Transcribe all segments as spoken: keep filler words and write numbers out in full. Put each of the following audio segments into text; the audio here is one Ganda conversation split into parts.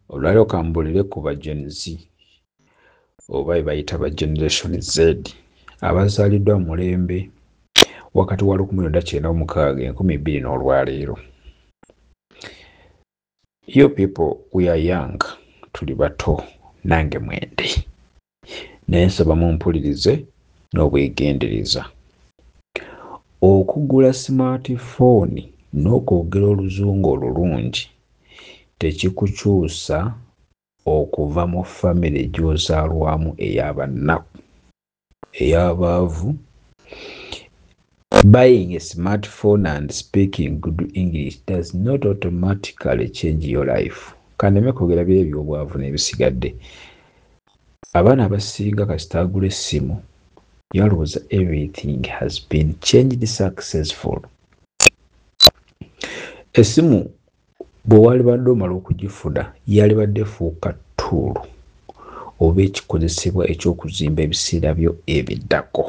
olwaliro kambulire ku ba Gen Z oba bayita ba Generation Z abazaaliddwa mu mulembe wakati wa lukumi lwenda kyenda mu mukaaga enkumi bbiri n'olwaleero. You people, we are young, tuli bato nange mwende, naye nsaba mumpulirize n'obwegendereza. Okugula smartphone n'okwogera oluzungu olulungi tekikukyusa okuva mu famire gy'ozaalwamu ey'abannaku, ey'abaavu. Buying a smartphone and speaking good English does not automatically change your life. Kaneme kwogera bye eby'obwavu n'ebisigadde. Abaana abasinga kasita agula essimu yalowooza everything has been changed successful. Essimu bwe walibadde omala okugifuna yalibadde efuuka ttuulu oba ekikozesebwa eky'okuzimba ebiseera byo ebiddako.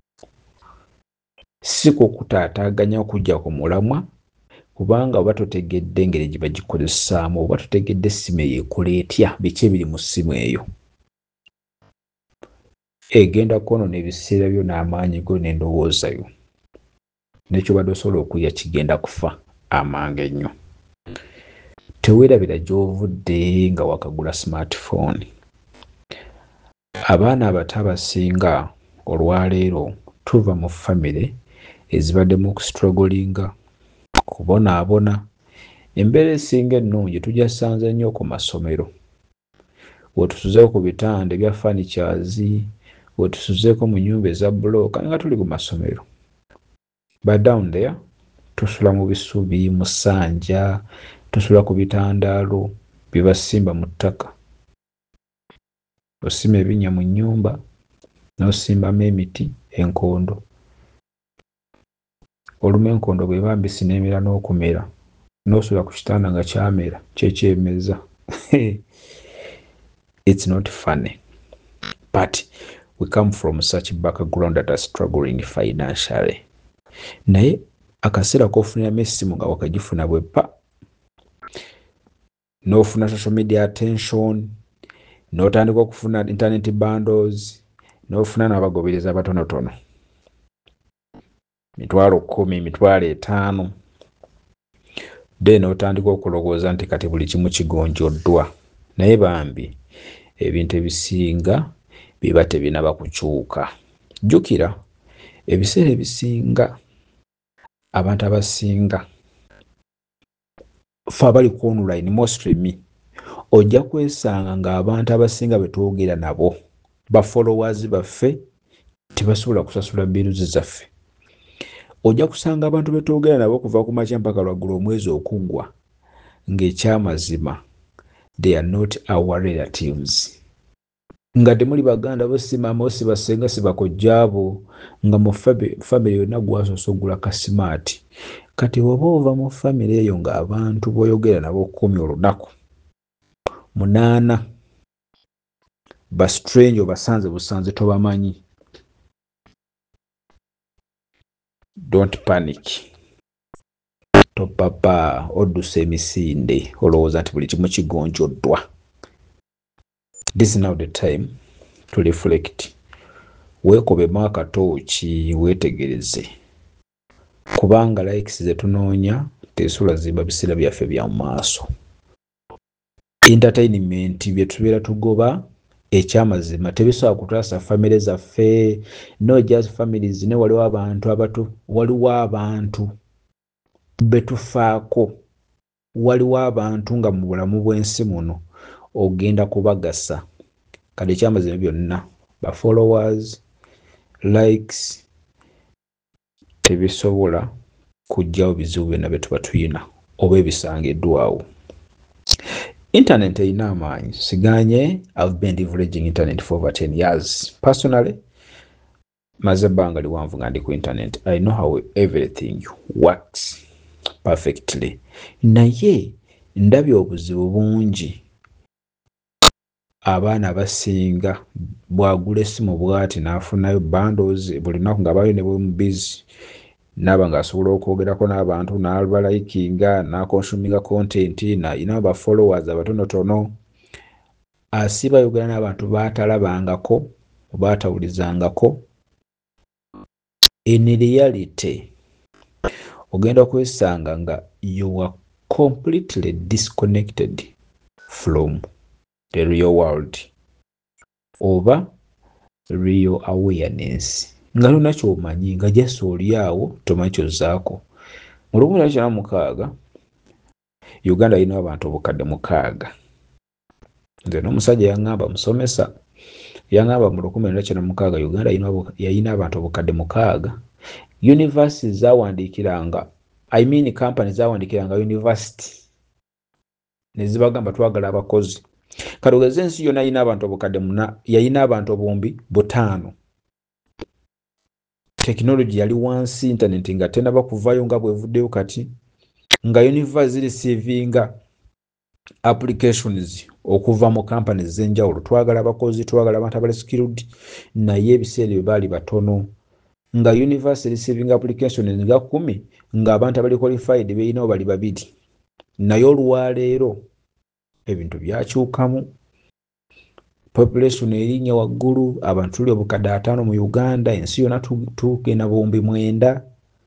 Si kukutaataaganya okujja ku mulamwa kubanga oba totegedde engeri gye bagikozesaamu oba totegedde essimu eyo ekola etya, biki ebiri mu ssimu eyo. Egenda kwonoona ebiseera byo n'amaanyi go n'endowooza yo. N'ekyobadde osobola okuyya kigenda kufa amangu ennyo. Teweerabira gy'ovudde nga wakagula smartphone. Abaana abato abasinga olwaleero tuva mu famire ezibaddemu okustruggolinga, kubonaabona. Embeera esinga ennungi tujasanze nnyo ku masomero. Wetusuzeeko ku bitanda ebya furnitures, wetusuzeeko mu nnyumba eza bbulooka nga tuli ku masomero. But down there tusula mu bisubi, mu ssanja, tusula ku bitandaalo bye basimba mu ttaka. Osima ebinnya mu nnyumba n'osimbamu emiti, enkondo. Olumu enkondo bw'eba mbisi n'emera n'okumera, n'osula ku kitanda nga kyamera, kyekyemeza. It's not funny. But we come from such background that are struggling financially. Naye akaseera k'ofuniramu essimu nga wakagifuna bwe ppa, n'ofuna social media attention, n'otandika okufuna internet bundles, n'ofuna n'abagobereza batonotono, mitwalo kkumi, mitwalo etaano, then otandika okulowooza nti kati buli kimu kigonjoddwa. Naye bambi ebintu ebisinga biba tebinaba kukyuka. Jjukira ebiseera ebisinga abantu abasinga fe abali ku online, mostly me, ojja kwesanga ng'abantu abasinga be twogera nabo ba followers baffe tebasobola kusasula bills zaffe. Ojja kusanga abantu be twogera nabo kuva ku makya mpaka lwaggula omwezi okuggwa ng'ekyamazima they are not our relatives. Nga temuli baganda bo, si maama bo, si basenga, si bakojjaabo, nga mu famire yonna gwasoose ogula ka smart. Kati oba ova mu famire eyo ng'abantu b'oyogera nabo kkumi olunaku, munaana ba strange obasanze busanze tobamanyi. Don't panic. Topapa oddusa emisinde olowooza nti buli kimu kigonjoddwa. This is now the time to reflect. Weekobemu akatooki weetegereze. Kubanga likes ze tunoonya tesobola zimba biseera byaffe bya mu maaso. Entertainment bye tubeera tugoba ekyamazima tebisobola kutaasa famire zaffe. No just families, ne waliwo abantu abatu, waliwo abantu betufaako, waliwo abantu nga mu bulamu bw'ensi muno ogenda kubagasa. Kale ekyamazima byonna ba followers, likes tebisobola kujjawo bizibu byonna bye tuba tuyina oba ebisangiddwawo. Internet eyina amaanyi. Siganye, I've been leveraging internet for over ten years. Personally, maze ebbanga liwanvu nga ndi ku internet. I know how everything works perfectly. Naye ndabye obuzibu bungi. Abaana abasinga bwagula essimu bw'ati n'afunayo bundles buli lunaku nga bayo ne bwe mu busy naba nga asobola okwogerako n'abantu n'abalikinga n'akonsuminga content n'ayina ba followers abatonotono asiba ayogera n'abantu baatalabangako baatawulizangako. In reality ogenda kwesanga nga you are completely disconnected from the real world oba real awareness nga luna kyomanyi nga jasa oli awo tomanyi kyozzaako. Mu lukumi na kyenda mu mukaaga Uganda yina abantu obukadde mukaaga. Nze n'omusajja yaŋŋamba musomesa yaŋŋamba mu lukumi na kyenda mu mukaaga Uganda yayina abantu obukadde mukaaga. University zawandiikiranga I mean company zawandiikiranga university ne zibagamba twagala abakozi. Kalugeze ensi yonna yina abantu obukadde muna yayina abantu obumbi butaano. Technology yali wansi, internet nga tenaba kuvayo nga bwevuddeyo kati nga university receiving applications okuva mu companies z'enjawulo. Twagala abakozi, twagala abantu abali skilled, naye ebiseera bye baali batono. Nga university receiving applications nga kumi nga abantu abali qualified beeyinawo bali babiri. Naye olwaleero ebintu byakyukamu. Population erinnya waggulu, abantu tuli obukadde ataano mu Uganda, ensi yonna tugenda buwumbi mwenda.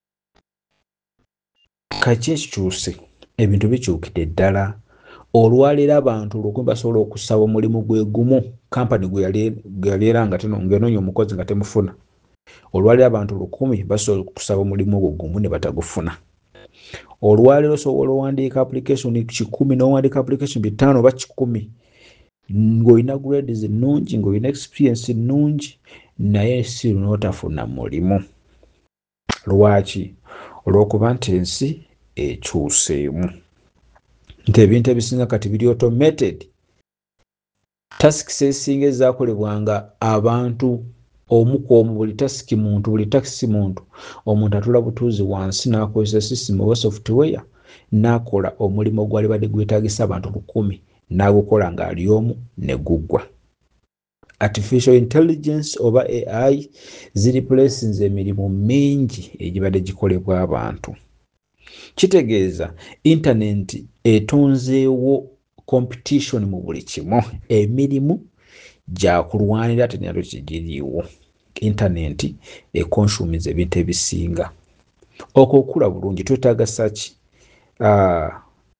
Kaki ekikyuse? Ebintu bikyukidde ddala. Olwaleero abantu lukumi basobola okusaba omulimu gwe gumu, kampani gwe yali era nga ng'enoonya omukozi nga temufuna. Olwaleero abantu lukumi basobola okusaba omulimu gwe gumu ne batagufuna. Olwaleero osobola owandiika application kikumi n'owandiika application bitaano oba kikumi ng'olina grades ennungi, ng'olina experience ennungi, naye si n'otafuna mulimu. Lwaki? Olw'okuba nti ensi ekyuseemu. Nti ebintu ebisinga kati biri automated. Tasks ezisinga ezaakolebwanga abantu omu ku omu, buli tasiki muntu, buli takisi muntu, omuntu atula butuuzi wansi n'akozesa system oba software n'akola omulimu gwali badde gwetaagisa abantu lukumi n'agukola ng'ali omu ne guggwa. Artificial intelligence oba A I ziriplacinze emirimu mingi egibadde gikolebwa abantu. Kitegeeza internet etonzeewo competition mu buli kimu. Emirimu gya kulwanira ate nayo kigiriiwo. Internet ekonsumiza ebintu ebisinga. Okukula bulungi twetaaga saki? Uh,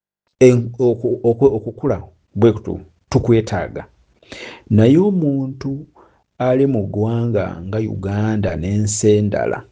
okukula bwe tukwetaaga. Naye omuntu ali mu ggwanga nga Uganda n'ensi endala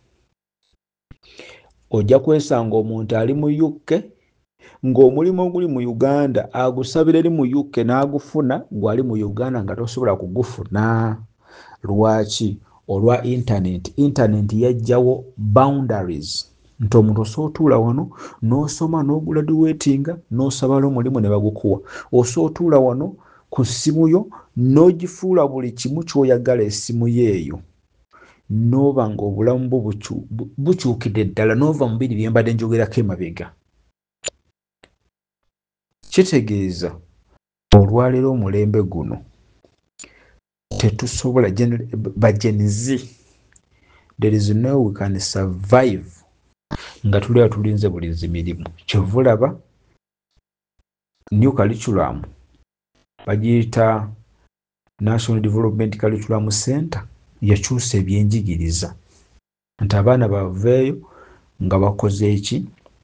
ojja kwesanga omuntu ali mu U K ng'omulimu oguli mu Uganda agusabira eri mu U K n'agufuna, gwali mu Uganda nga tosobola kugufuna. Lwaki? Olwa internet. Internet yajjawo boundaries. Nti omuntu osobola otuula wano n'osoma n'ograduatinga n'osabala omulimu ne bagukuwa. Osobola otuula wano ku ssimu yo n'ogifuula buli kimu ky'oyagala essimu yeeyo. N'oba ng'obulamu bwo bukyukidde ddala n'ova mu biri bye mbadde njogerako emabega. Kitegeeza olwaleero omulembe guno tetusobola bajenizi. There is no we can survive nga tuli tulinze bulizi mirimu. Kyova olaba new curriculum bagiyita National Development Curriculum Center yakyusa ebyenjigiriza nti abaana baveeyo nga bakoze eki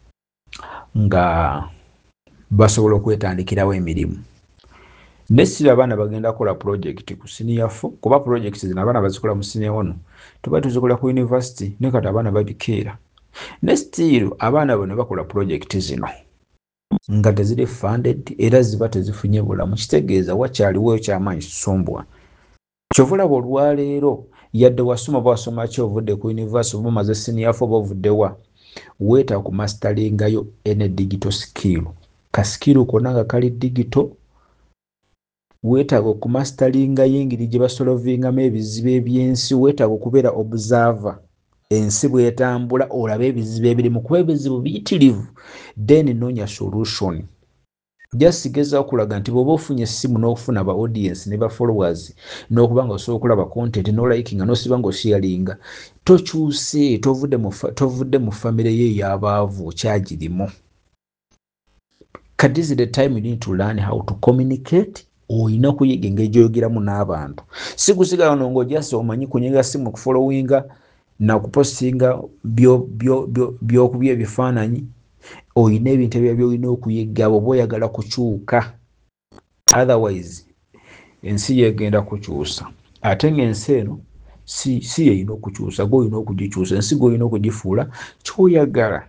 nga basobola okwetandikirawo emirimu. Nesira abaana bagenda kola project ku senior four kuba projects zino abaana bazikola mu senior one tuba tuzikola ku university ne kati abaana babikeera. Nestiru abaana bano bakola project zino nga teziri funded era ziba tezifunye bulamu. Kitegeeza wakyaliwo ekyamaanyi kisumbwa. Kyova olaba olwaleero yadde wasoma bwasoma ki ovudde ku university oba omaze senior four oba ovuddewa weetaaga ku masteringayo ene digital skill. Ka skill konna nga kali digital weetaaga okumasteringayo engeri gye basolovingamu ebizibu eby'ensi. Weetaaga okubeera observer ensi bw'etambula olabe ebizibu ebirimu kuba ebizibu biyitirivu then noonya solution. just gezaako okulaga nti bw'oba ofunye essimu n'okufuna aba audience ne ba followers n'okuba nga osobola okulaba content n'olikinga n'osiba ng'osharinga, tokyuse, tovudde mu tovudde mu famire ye ey'abaavu kyagirimu. Kati this is the time you need to learn how to communicate. Oyina kuyiga engeri gy'oyogeramu n'abantu. Si kusigala no ng'ojasa omanyi kunyiga simu kufollowinga na kupostinga by'okubya ebifaananyi. Oyina ebintu ebyo by'olina okuyiga bw'oba oyagala kukyuka. Otherwise ensi yegenda kukyusa. Ate ng'ensi eno si si yeyina okukyusa, gw'olina okugikyusa. Ensi gw'olina okugifuula ky'oyagala.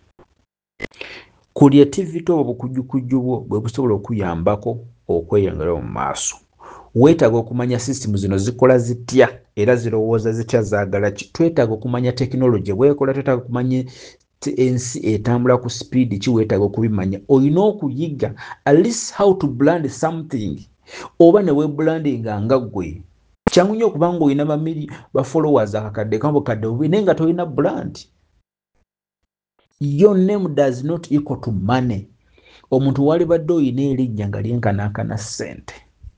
Creativity oba obukujjukujju bwo bwe busobola okuyambako okweyongera mu maaso. Weetaaga okumanya system zino zikola zitya era zirowooza zitya, zaagala ki. Twetaaga okumanya technology bwekola, twetaaga okumanya ensi etambula ku speed ki, weetaaga okubimanya. Olina okuyiga at least how to brand something. Oba ne weebrandinga nga ggwe, kyangu nnyo okubanga olina bamiri ba followers akakadde kambo kadde bubi naye nga tolina brand. Your name does not equal to money. Omuntu wali badde oyina erinnya nga lyenkanankana ssente.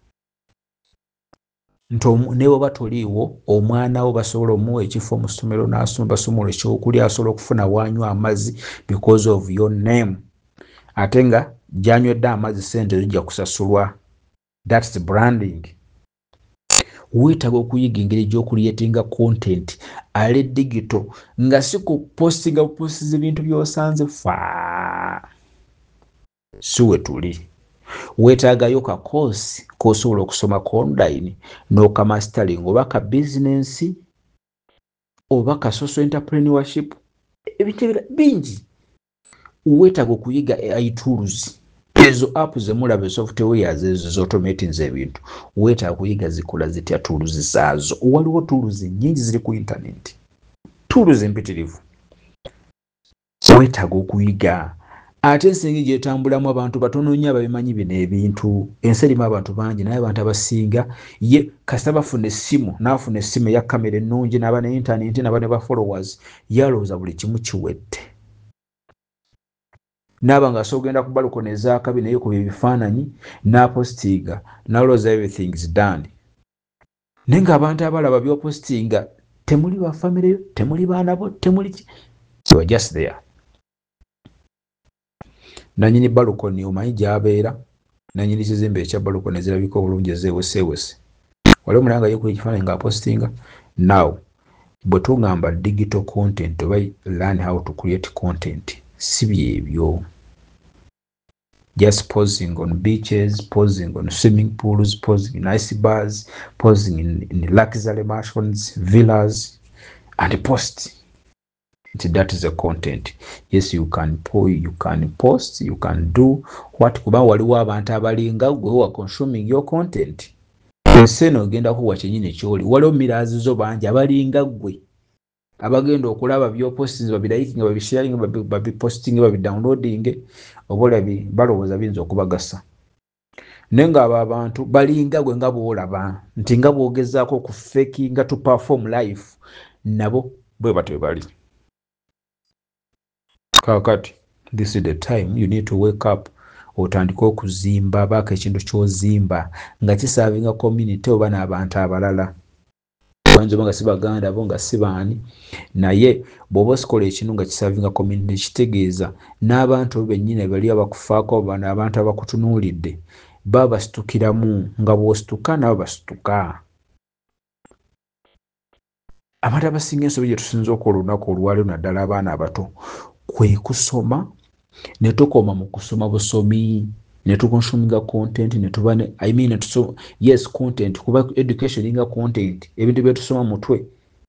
Nti ne bw'oba toliiwo, omwana wo basobola omuwa ekifo mu ssomero n'asoma basomola ekyokulya, asobola okufuna wanywa amazzi because of your name. Ate nga gy'anywedde amazzi ssente zijja kusasulwa. That's the branding. Weetaaga okuyiga engeri gy'okuliyetinga content ale digital nga si ku postinga bupostiza ebintu by'osanze faa. Si we tuli. Weetaagayo ka course k'osobola okusoma online n'oka mastering oba ka business oba ka social entrepreneurship. Ebintu bingi. Weetaaga okuyiga A I tools. Ezo app zemulaba softwares ezo z'automating ebintu. Weetaaga kuyiga zikola zitya tools zaazo. Waliwo tools nyingi ziri ku internet. Tools empitirivu. Weetaaga okuyiga. Ate ensi gy'etambulamu abantu batono nnyo ababimanyi bino ebintu. Ensi erimu abantu bangi naye abantu abasinga ye kasita bafuna essimu n'afuna essimu eya kamera ennungi n'aba ne internet n'aba ne ba followers, yalowooza buli kimu kiwedde. N'aba nga sogenda ku balukoni ez'akabi naye ku ebifaananyi n'apostinga n'alowooza everything is done. Naye ng'abantu abalaba by'opostinga temuli ba famire, temuli baana bo, temuli ki. You are just there. Nanyini balukoni omanyi gy'abeera, nanyini kizimbe ekya balukoni ezirabika obulungi ezeewesewese. Wali omulanga ye ku ekifaananyi ng'apostinga. Now bwe tugamba digital content oba learn how to create content, si byebyo. Just posing on beaches, posing on swimming pools, posing in ice bars, posing in, in luxury mansions, villas, and post. That is the content. Yes, you can po you can post, you can do what kuba waliwo abantu abalinga gwe wa consuming your content. Enseno ogenda kuwa kyenyini kyoli. Waliwo mirazi zo bangi abalinga gwe. Abagenda okulaba by'opostinga babirayikinga babisharinga babipostinga babidownloading obola bi balowooza binza okubagasa. Nenga abo abantu balinga gwe nga bw'olaba nti nga bw'ogezaako okufakinga to perform life nabo bwe batyo bali. Kakati this is the time you need to wake up otandika okuzimba baaka ekintu ky'ozimba nga kisaavinga community oba n'abantu abalala. Banjo nga si Baganda bo nga si baani naye bw'oba osikola ekintu nga kisaavinga community kitegeeza n'abantu bennyini bali abakufaako bano abantu abakutunuulidde baba basitukiramu nga bw'osituka nabo basituka. Abantu abasinga ensobi gye tusinza okukola olunaku olwaleero naddala abaana abato kwe kusoma ne tukoma mu kusoma busomi ne tukonsuminga content ne tuba ne I mean to yes content kuba education inga content ebintu bye tusoma mutwe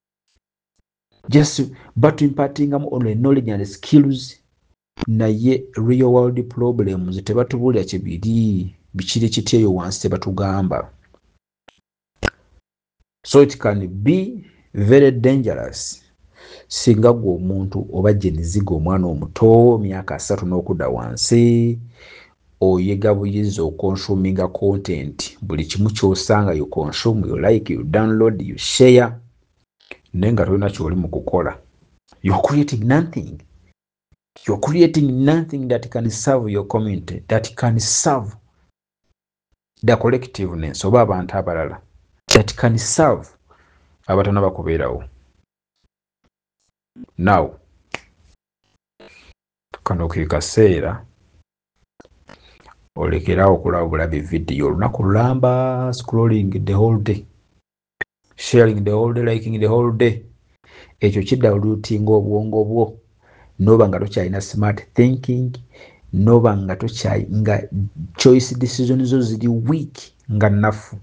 just but imparting am on knowledge and skills naye real world problems tebatubulya kibiri bikiri kityeyo wansi tebatugamba. So it can be very dangerous singa gwe omuntu oba jeniziga omwana omuto myaka asatu n'okudda wansi oyega buyizi okonsuminga content buli kimu ky'osanga you consume, you like, you download, you share nenga tolina ky'oli mu kukola. You're creating nothing. You're creating nothing that can serve your community, that can serve the collectiveness oba abantu abalala, that can serve abatana bakubeerawo. Now kano ke kaseera olekerawo okulabula bividiyo olunaku lulamba, scrolling the whole day, sharing the whole day, liking the whole day. Ekyo kiddalutinga obwongo bwo, noba nga tokyalina smart thinking, noba nga tokyayi nga choice decisions zo ziri weak nga nafu.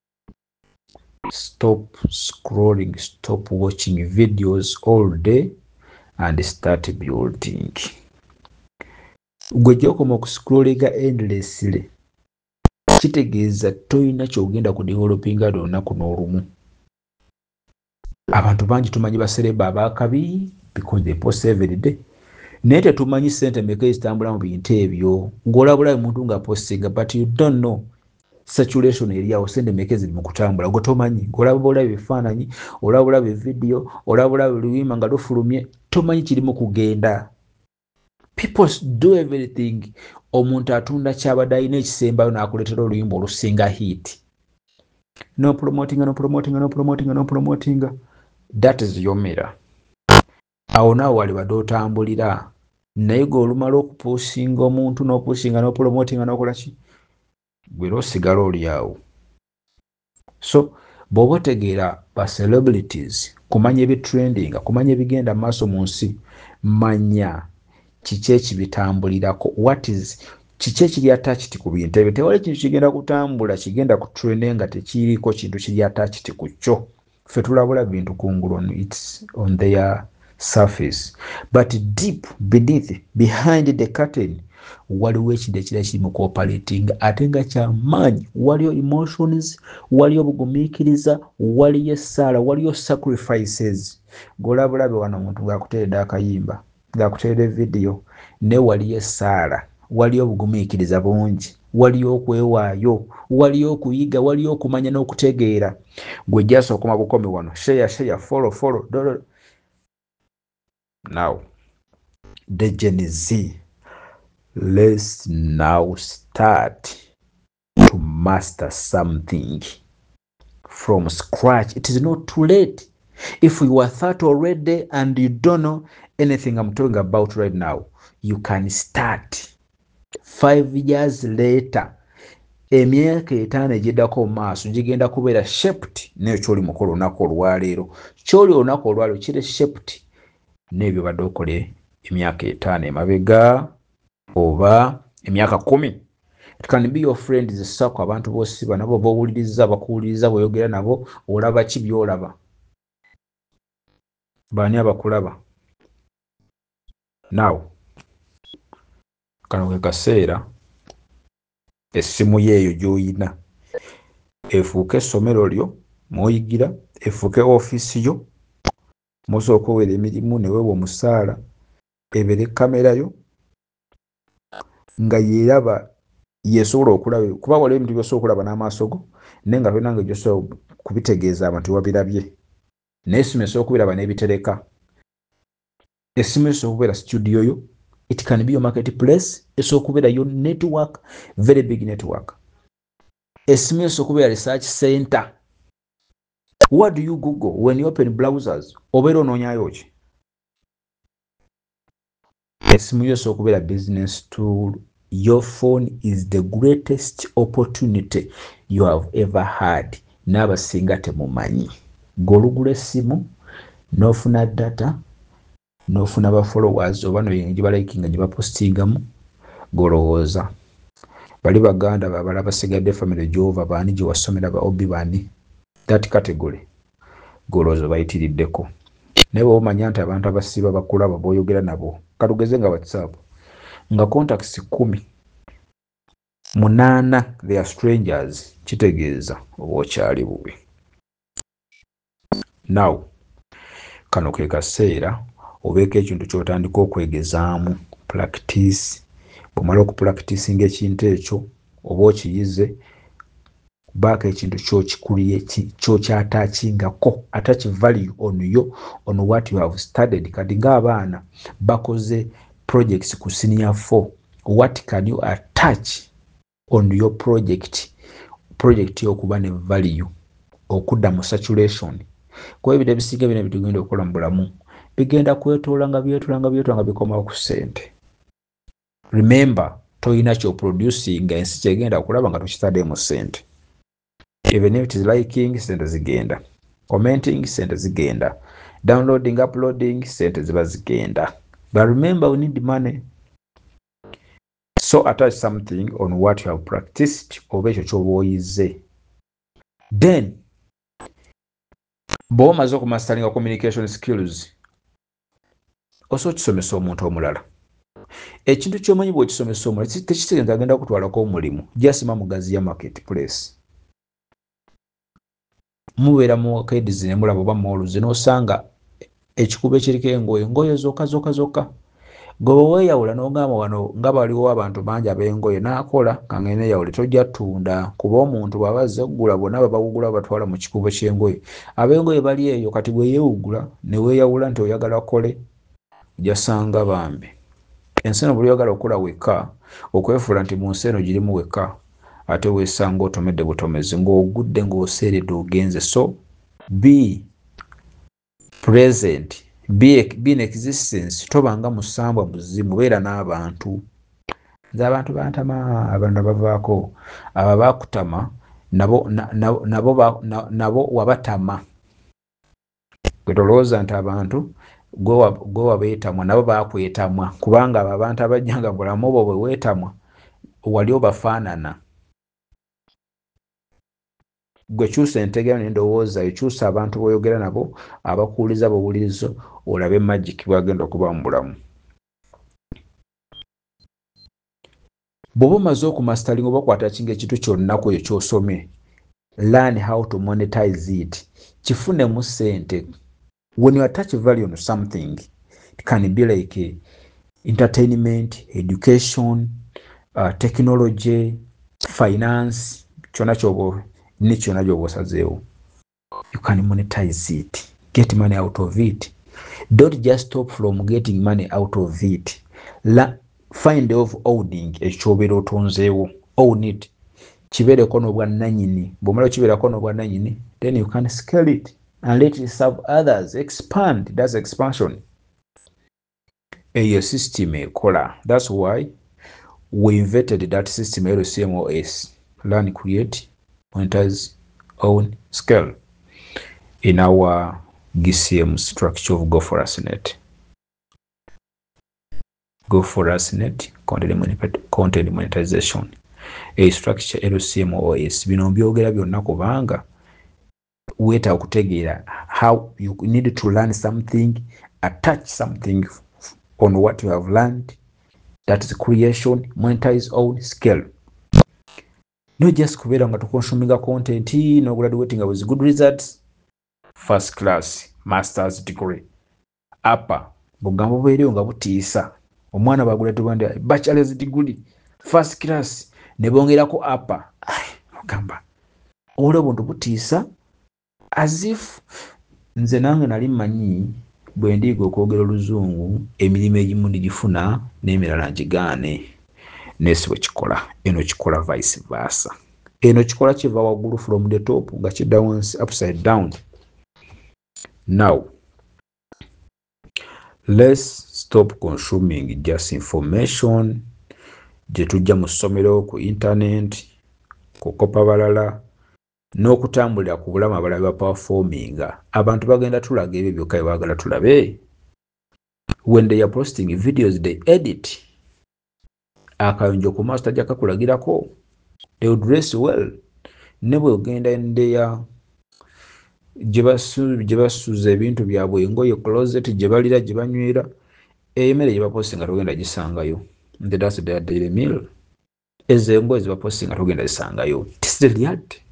Stop scrolling, stop watching videos all day and start building. Gwe gy'okoma okuscrollinga endlessly kitegeeza toyina ky'ogenda ku developinga lunaku n'olumu. Abantu bangi tumanyi basereba abaakabi because they post every day. Naye tetumanyi ssente mmeka ezitambula mu bintu ebyo. Ng'olabula omuntu nga postinga but you don't know saturation eri awo, ssente mmeka eziri mu kutambula gwe tomanyi. Ng'olaba olaba ebifaananyi, olaba olaba evidiyo, olaba olaba oluyimba nga lufulumye, tomanyi kiri mu kugenda. People do everything. Omuntu atunda kyabadde alina ekisembayo n'akuleetera oluyimba olusinga hit. No promoting, no promoting, no promoting, no promoting. That is your mirror. Awo naawe wali badde otambulira. Naye gwe olumala okupuusinga omuntu n'opuusinga no promoting n'okola ki? Gwe osigala oli awo. So bw'oba otegeera ba celebrities, kumanya ebitrendinga, kumanya ebigenda maaso mu nsi, manya kiki ekibitambulirako. What is kiki ekiri attached ku bintu ebyo? Tewali kintu kigenda kutambula kigenda ku trend nga tekiriiko kintu kiri attached ku kyo. Ffe tulabula bintu kungulu on its on their surface, but deep beneath, behind the curtain, waliwo ekintu ekirala kiri mu cooperating ate nga kyamaanyi. Waliyo emotions, waliyo obugumiikiriza, waliyo essaala, waliyo sacrifices. Golabulabe wano omuntu ng'akuteredde akayimba, ng'akuteredde vidiyo, ne waliyo essaala, waliyo obugumiikiriza bungi, waliyo okwewaayo, waliyo okuyiga, waliyo okumanya n'okutegeera. Gwe jjasa okoma bukomi wano, share share, follow follow. Dolo. Now the Gen Z, let's now start to master something from scratch. It is not too late. If you are thirty already and you don't know anything I'm talking about right now, you can start. Five years later, emyaka etaano egiddako maaso gigenda kubeera shaped n'ekyo ky'oli mukola olunaku olwaleero. Ky'oli olunaku olwaleero kiri shaped n'ebyo badde okole emyaka etaano emabega oba emyaka kumi. It can be your friends, sako abantu b'osiba nabo b'owuliriza bakuwuliriza bw'oyogera nabo, olaba ki by'olaba? Baani abakulaba? Now kano ke kaseera essimu yeeyo gy'oyina efuuke essomero lyo mw'oyigira, efuuke ofiisi yo musooka owera emirimu ne weewa omusaala, ebeere kamera yo nga yeeraba yeesobola okulaba, kuba waliwo ebintu by'osobola okulaba n'amaaso go naye nga tolina ngeri gy'osobola kubitegeeza abantu wabirabye. Naye essimu esobola okubiraba n'ebitereka. Essimu esobola okubeera studio yo. It can be your marketplace. Esobola okubeera your network, very big network. Essimu esobola okubeera research center. What do you Google when you open browsers? Obeera onoonyayo ki? Essimu yo esobola okubeera business tool. Your phone is the greatest opportunity you have ever had. N'abasinga temumanyi. Golugula essimu n'ofuna data n'ofuna ba followers oba no gye balayikinga gye bapostingamu, golowooza bali baganda babala basigadde family gy'ova baani gye wasomera ba obi baani, that category golowooza bayitiriddeko. Naye bw'oba omanya nti abantu abasiba bakulaba b'oyogera nabo, kalugeze nga WhatsApp nga contacts kumi munaana they are strangers, kitegeeza oba okyali bubi. Now kano ke kaseera obeeko ekintu ky'otandika okwegezaamu, practice. Bw'omala okupracticinga ekintu ekyo oba okiyize, baako ekintu ky'okikuliye ky'okyataakingako, attach value on you, on what you have studied. Kati ng'abaana bakoze projects ku senior four, what can you attach on your project project yokuba ne value okudda mu saturation. Kwa ebintu ebisinga bino bitugenda okukola mu bulamu bigenda kwetoola nga byetoola nga byetoola nga bikomawo ku ssente. Remember, toyina kyo producing ensi kyegenda kulaba nga tokitadde mu ssente. Even if it is liking, ssente zigenda. Commenting, ssente zigenda. Downloading, uploading, ssente ziba zigenda. But remember, we need money. So attach something on what you have practiced oba ekyo ky'oba oyize. Then, bw'omaze okumastaringa communication skills, osobola okisomesa omuntu omulala. Ekintu ky'omanyi bw'okisomesa omulala tekitegeeza agenda kutwalako omulimu, gy'asima mugaziya marketplace. Mubeera mu arcades ne mulaba oba malls n'osanga ekikubo ekiriko engoye engoye zokka zokka zokka. Gwe weeyawula n'ogamba wano nga baliwo abantu bangi ab'engoye n'akola nga ngene yawule tojja tunda kuba omuntu bw'aba azze okugula bonna babawugula batwala mu kikubo ky'engoye. Ab'engoye bali eyo kati bwe yeewugula ne weeyawula nti oyagala kole ojasanga bambi. Ensi eno buli oyagala okukola wekka okwefuula nti mu nsi eno girimu wekka ate weesanga otomedde butomezi ng'ogudde ng'oseeredde ogenze. So be present, be, be in existence. Tobanga musambwa muzimu, beera n'abantu. Nze abantu bantama, abantu bavaako abo baakutama nabo nabo nabo nabo wabatama. Gwe tolowooza nti abantu gwe wabeetamwa nabo baakwetamwa kubanga abo abantu abajjanga bulamu bwo bwe weetamwa wali obafaanana. Gwe kyusa entegeera n'endowooza ekyusa abantu b'oyogera nabo abakuwuliza buwulizo olabe magic bwagenda okuba mu bulamu. Bw'oba omaze okumastaringa oba okwatakinga ekintu kyonna ku ekyo ky'osomye, learn how to monetize it. Kifunemu ssente. When you attach value on something, it can be like uh, entertainment, education, uh, technology, finance, kyonna ky'oba ne kyonna gy'oba osazeewo. You can monetize it. Get money out of it. Don't just stop from getting money out of it. La, find of owning ekyobeera otonzeewo. Own it. Kibeereko n'obwannannyini. Bw'omala kibeerako n'obwannannyini, then you can scale it and let it serve others. Expand. That's expansion. Eyo system ekola. That's why we invented that system L C M O S. Learn, create, monetize, own, scale. In our G C M structure of Go For Us Net. Go For Us Net, content monetization. A structure L C M O S. Bino byogera byonna kubanga weta okutegeera how you need to learn something, attach something on what you have learned. That is creation, monetize, own, scale. Not just kubeera nga tukonsuminga content, no graduating with good results. First class, master's degree. Apa, bugambo bwereyo nga butiisa. Omwana bagula tubande bachelor's degree, first class, ne bongerako apa. Ogamba. Olwo buntu butiisa as if nze nange nali mmanyi bwe ndiga okwogera oluzungu emirimu egimu ndigifuna n'emirala ngigaane. Nesi bwe kikola, eno kikola vice versa. Eno kikola kiva waggulu from the top nga kidda wansi upside down. Now, let's stop consuming just information gye tujja mu ssomero, ku internet, ku kopa balala, n'okutambulira ku bulamu abalala ba performinga. Abantu bagenda tulaga ebyo byokka bye baagala tulabe. When they are posting videos, they edit. Akayonjo ku maaso tajja kakulagirako. They will dress well. Ne bwe ogenda endeya gye basuuza ebintu byabwe engoye closet gye balira gye banywera emmere gye bapostinga togenda gisangayo. That's their daily meal. Ezo engoye ze bapostinga togenda zisangayo. It's the reality.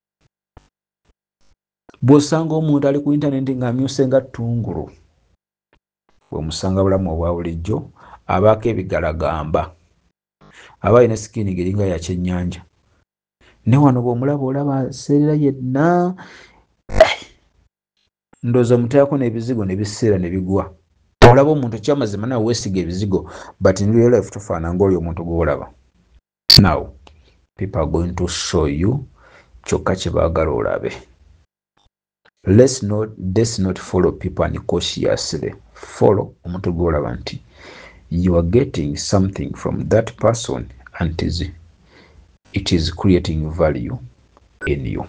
Bw'osanga omuntu ali ku internet ng'amyuse nga ttungulu, bw'omusanga bulamu obwa bulijjo abaako ebigalagamba, aba alina sikini ng'eringa ya kyennyanja. Ne wano bw'omulaba olaba seerera yenna ndowooza omuteekako n'ebizigo ne biseera ne bigwa. olaba omuntu kyamazima nawe weesiga ebizigo but in real life tofaana ng'oli omuntu gw'olaba. Now people are going to show you kyokka kye baagala olabe. Let's not, let's not follow people unconsciously. Follow omuntu gw'olaba nti you are getting something from that person and it is, it is creating value in you.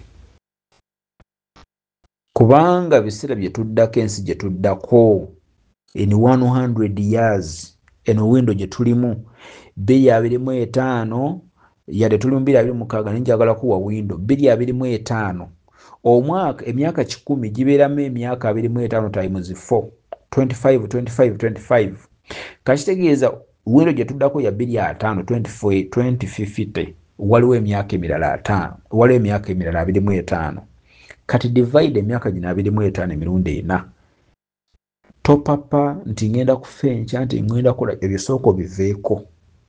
Kubanga biseera bye tuddako ensi gye tuddako in one hundred years eno window gye tulimu bbiri abiri mu etaano yadde tuli mu bbiri abiri mu mukaaga ninjagala kuwa window bbiri abiri mu etaano omwaka emyaka kikumi gibeeramu emyaka abiri mu etaano times four twenty-five twenty-five twenty-five kakitegeeza window gye tuddako ya bbiri ataano twenty-four twenty fifty waliwo emyaka emirala ataano waliwo emyaka emirala abiri mu etaano kati divide emyaka gino abiri mu etaano emirundi ena topapa nti ngenda kufa enkya nti ngenda kola ebisooka biveeko.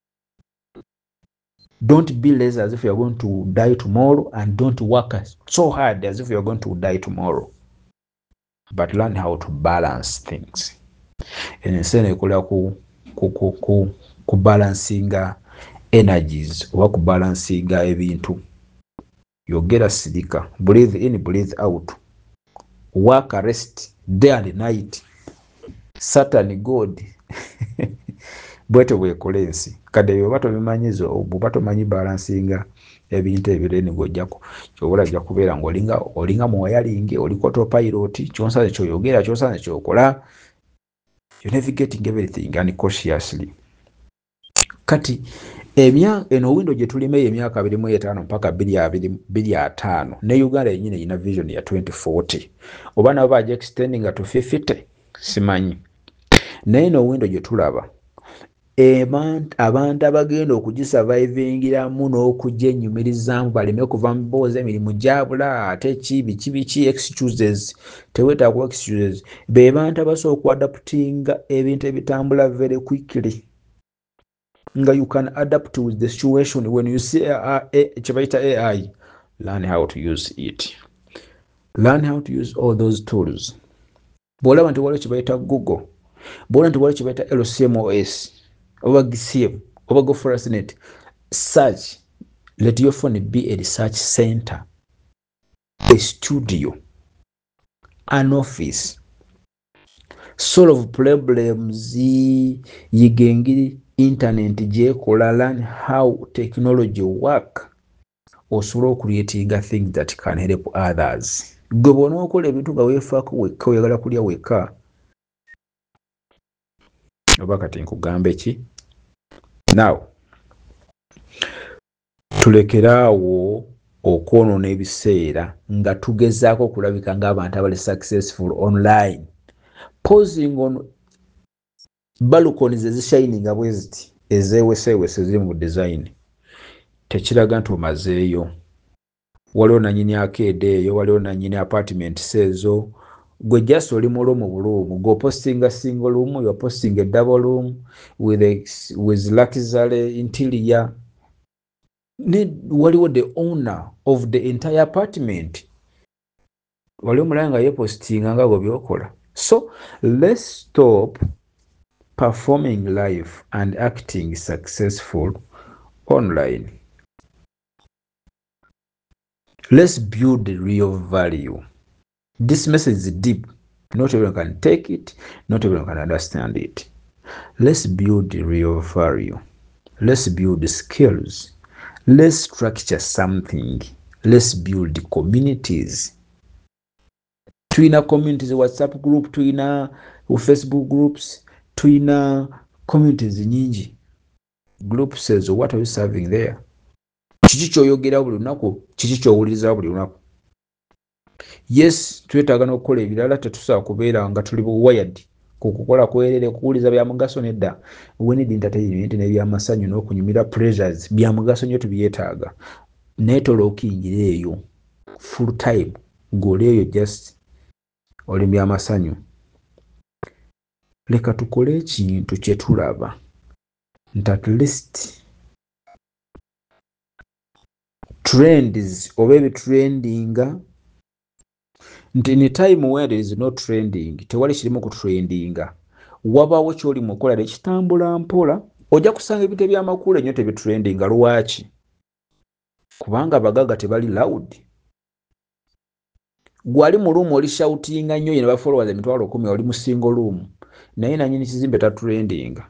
Don't be lazy as if you are going to die tomorrow and don't work so hard as if you are going to die tomorrow, but learn how to balance things. Ensi eno ekola ku ku ku ku ku balancinga energies oba ku balancinga ebintu. Yogera sirika, breathe in, breathe out, work, rest, day and night. Saturn God bwete bwekola ensi kadde bwe bato bimanyizo obu bato manyi balancinga ebintu ebireni gojjako kyobola ajja kubeera ng'olinga olinga mwoyalinge oli autopilot kyonsaze kyoyogera kyonsaze kyokola you navigating everything unconsciously. Kati emya eno window gye tulimu emyaka abiri mu etaano mpaka bbiri ataano ne Uganda yennyini ina vision ya twenty forty oba nabo baje extending to fifty simanyi naye no window gye tulaba abantu abagenda okugisurvivingiramu n'okujja ennyumirizaamu baleme kuva mu boozi emirimu gyabula ate ki biki biki excuses teweetaaga kuba excuses be bantu abasobola okuadaptinga ebintu ebitambula very quickly nga you can adapt with the situation. When you see kyebayita A I, learn how to use it, learn how to use all those tools. Bw'olaba nti waliwo kyebayita Google, bw'olaba nti waliwo kyebayita L C M O S oba G C M oba Go Forestnet, search. Let your phone be a research center, a studio, an office. Solve problems yigengiri internet gyekola. Learn how technology work osobola creating things that can help others. Gwe bw'ona okola ebintu nga weefaako wekka oyagala kulya wekka oba kati nkugambe ki. Now tulekeraawo okwonoona ebiseera nga tugezaako okulabika ng'abantu abali successful online, posing on balconies ezishininga bwe ziti ezeeweseewese ziri mu design. Tekiraga nti omazeeyo. Waliwo nanyini arcade eyo, waliwo nanyini apartments ezo. Gwe just oli mu room buluumu go posting a single room, you are posting a double room with a, with luxury interior. Need waliwo the owner of the entire apartment waliwo mulanga nga yepostinga nga bwe byokola. So let's stop performing life and acting successful online. Let's build real value. This message is deep. Not everyone can take it. Not everyone can understand it. Let's build real value. Let's build skills. Let's structure something. Let's build communities. Twina communities, WhatsApp group, twina Facebook groups, twina communities nyingi. Group says, what are you serving there? Kiki kyoyogera buli lunaku, kiki kyowuliriza buli lunaku. Yes, twetaaga n'okukola ebirala, tetusobola kubeera nga tuli wired ku kukola kwerere kuwuliza bya mugaso nedda. We need entertainment n'ebyamasanyu n'okunyumira pleasures bya mugaso nnyo tubyetaaga. Naye tolookingira eyo full time ng'oli eyo just oli byamasanyu. Leka tukole ekintu kye tulaba nti at least trends oba ebitrendinga nti in a time where there is no trending tewali kirimu ku trendinga wabawo kyoli mukola nekitambula mpola ojja kusanga ebintu ebyamakulu ennyo tebitrendinga. Lwaki? Kubanga abagagga tebali loud. Gwali mu room oli shoutinga nnyo ne bafollowers emitwalo kumi oli mu single room naye nanyini kizimbe tatrendinga.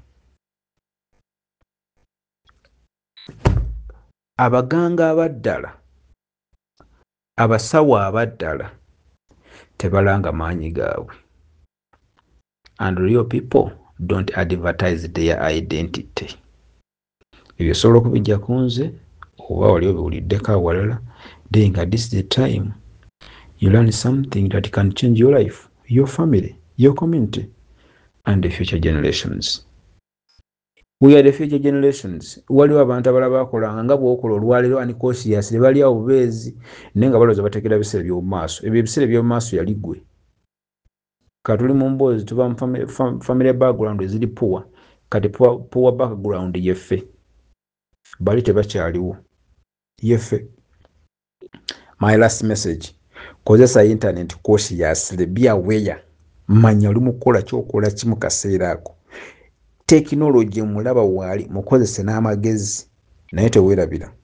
Abaganga abaddala, abasawo abaddala tebalanga maanyi gaabwe. And real people don't advertise their identity. Ebyo osobola okubijja ku nze oba wali obiwuliddeko awalala, then this is the time you learn something that can change your life, your family, your community, and the future generations. We are the future generations. Waliwo abantu abalala bakolanga nga bw'okola olwaleero ani conscious ne bali awo bubeezi naye nga balowooza bateekera biseera by'omu maaso. Ebyo ebiseera by'omu maaso yali ggwe. Katuli mu mboozi tuba mu family, fam, family background eziri poor. Kati poor, poor background yeffe. Bali tebakyaliwo. Yeffe. My last message. Kozesa internet consciously, be aware. Manya oli mukola kyokola kimu kaseera ako. Technology mulaba wali mukozese n'amagezi naye teweerabira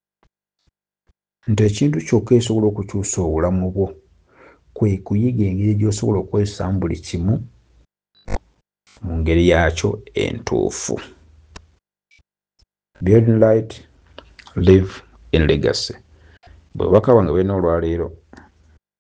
nti ekintu kyokka esobola okukyusa obulamu bwo kwe kuyiga engeri gy'osobola okukozesa buli kimu mu ngeri yakyo entuufu. Build in light, live in legacy. Bwe baka wange bwena olwaleero